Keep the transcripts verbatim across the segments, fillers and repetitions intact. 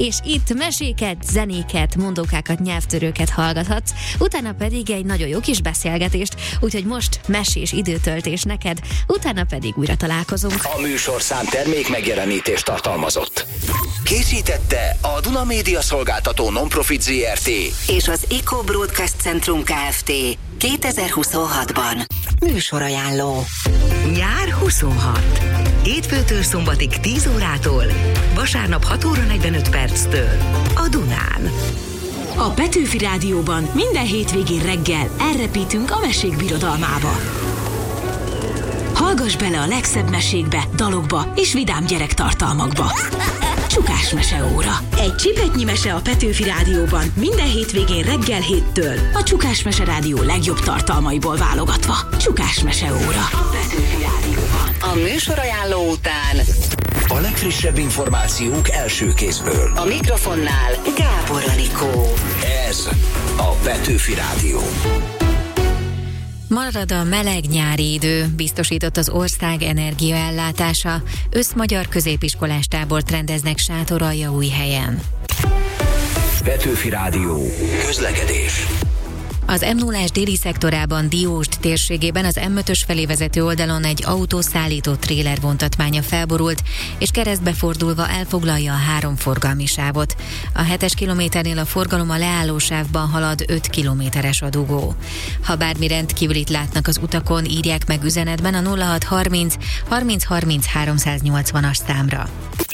és itt meséket, zenéket, mondókákat, nyelvtörőket hallgathatsz, utána pedig egy nagyon jó kis beszélgetést, úgyhogy most mesés időtöltés neked, utána pedig újra találkozunk. A műsorszám termék megjelenítést tartalmazott. Készítette a Duna Média Szolgáltató Non-Profit zé er té és az Eco Broadcast Centrum Kft. kétezer-huszonhatban. Műsorajánló. Nyár huszonhat. Hétfőtől szombatig tíz órától, vasárnap hat óra negyvenöt perctől a Dunán. A Petőfi Rádióban minden hétvégén reggel elrepítünk a mesék birodalmába. Hallgass bele a legszebb mesékbe, dalokba és vidám gyerektartalmakba. Csukás meseóra. Egy csipetnyi mese a Petőfi Rádióban minden hétvégén reggel héttől. A Csukás Mese Rádió legjobb tartalmaiból válogatva. Csukás meseóra. A Petőfi Rádióban. A műsorajánló után a legfrissebb információk első kézből. a mikrofonnál Gábor Anikó. Ez a Petőfi Rádió. Marad a meleg nyári idő, biztosított az ország energiaellátása. Összmagyar középiskolás tábort rendeznek Sátoraljaújhelyen. Petőfi Rádió. Közlekedés. Az em nullás déli szektorában Diósd térségében az em ötös felé vezető oldalon egy autószállító tréler vontatmánya felborult, és keresztbe fordulva elfoglalja a három forgalmi sávot. A hetes kilométernél a forgalom a leállósávban halad öt kilométeres a dugó. Ha bármi rendkívülit látnak az utakon, írják meg üzenetben a nulla hat harminc harminc harminc háromszáznyolcvanas számra.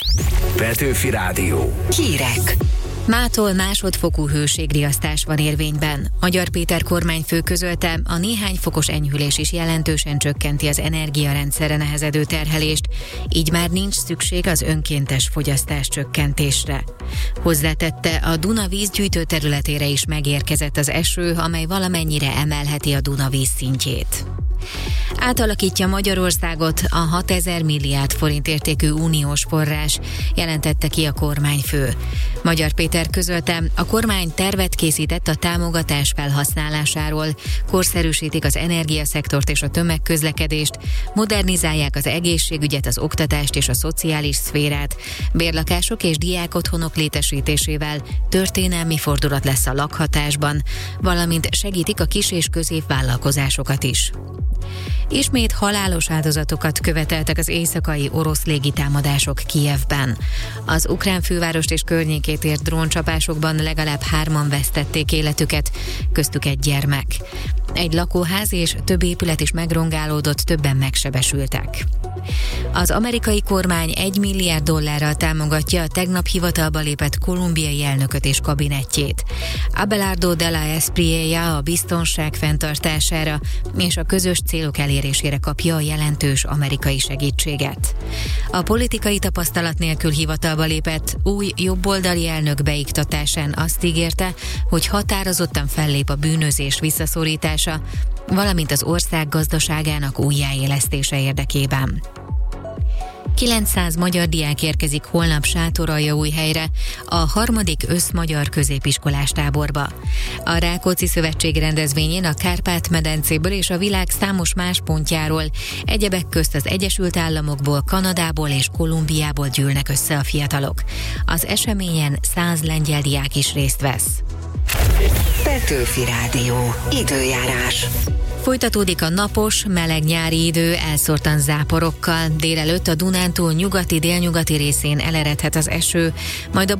Petőfi Rádió. Hírek. Mától másodfokú hőségriasztás van érvényben. Magyar Péter kormányfő közölte, a néhány fokos enyhülés is jelentősen csökkenti az energiarendszerre nehezedő terhelést, így már nincs szükség az önkéntes fogyasztás csökkentésre. Hozzátette, a Duna vízgyűjtő területére is megérkezett az eső, amely valamennyire emelheti a Duna víz szintjét. Átalakítja Magyarországot a hatezer milliárd forint értékű uniós forrás, jelentette ki a kormányfő. Magyar Péter közölte, a kormány tervet készített a támogatás felhasználásáról, korszerűsítik az energiaszektort és a tömegközlekedést, modernizálják az egészségügyet, az oktatást és a szociális szférát, bérlakások és diákotthonok létesítésével történelmi fordulat lesz a lakhatásban, valamint segítik a kis- és középvállalkozásokat is. Ismét halálos áldozatokat követeltek az éjszakai orosz légitámadások Kijevben. Az ukrán fővárost és környékét ért dróncsapásokban legalább hárman vesztették életüket, köztük egy gyermek. Egy lakóház és több épület is megrongálódott, többen megsebesültek. Az amerikai kormány egy milliárd dollárral támogatja a tegnap hivatalba lépett kolumbiai elnököt és kabinettjét. Abelardo de la Espriella a biztonság fenntartására és a közös célok elérésére kapja a jelentős amerikai segítséget. A politikai tapasztalat nélkül hivatalba lépett új jobboldali elnök beiktatásán azt ígérte, hogy határozottan fellép a bűnözés visszaszorítása, valamint az ország gazdaságának újjáélesztése érdekében. kilencszáz magyar diák érkezik holnap Sátoraljaújhelyre, a harmadik összmagyar középiskolás táborba. A Rákóczi Szövetség rendezvényén a Kárpát-medencéből és a világ számos más pontjáról, egyebek közt az Egyesült Államokból, Kanadából és Kolumbiából gyűlnek össze a fiatalok. Az eseményen száz lengyel diák is részt vesz. Petőfi Rádió. Időjárás. Folytatódik a napos, meleg nyári idő elszórtan záporokkal. Délelőtt a Dunántúl nyugati-délnyugati részén eleredhet az eső, majd a